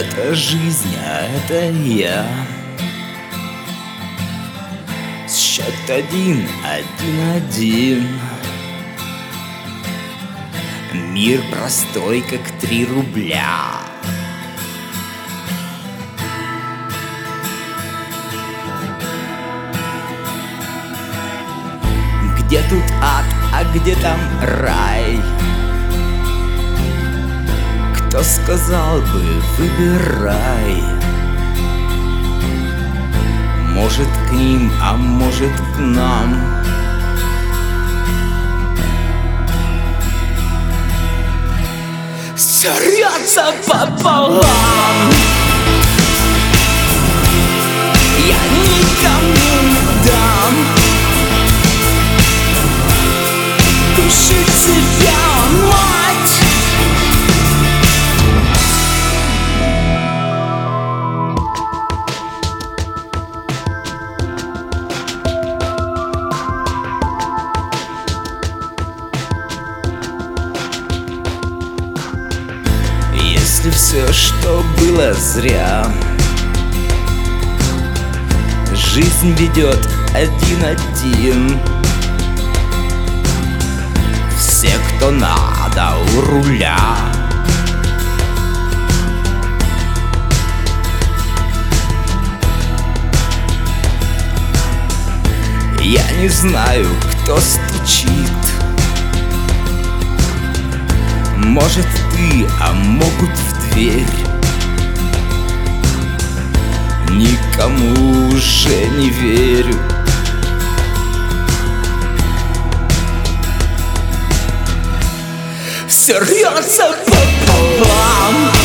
Это жизнь, а это я. Счет 1, 1-1. Мир простой, как 3 рубля. Где тут ад, а где там рай? Кто сказал бы, выбирай? Может к ним, а может к нам. Всё рвётся пополам. Я никому не дам душить себя, мать. Если все, что было, зря, жизнь ведет 1-1. Все, кто надо, у руля. Я не знаю, кто стучит. Может ты, а могут в дверь. Никому уже не верю. Всё рвётся пополам.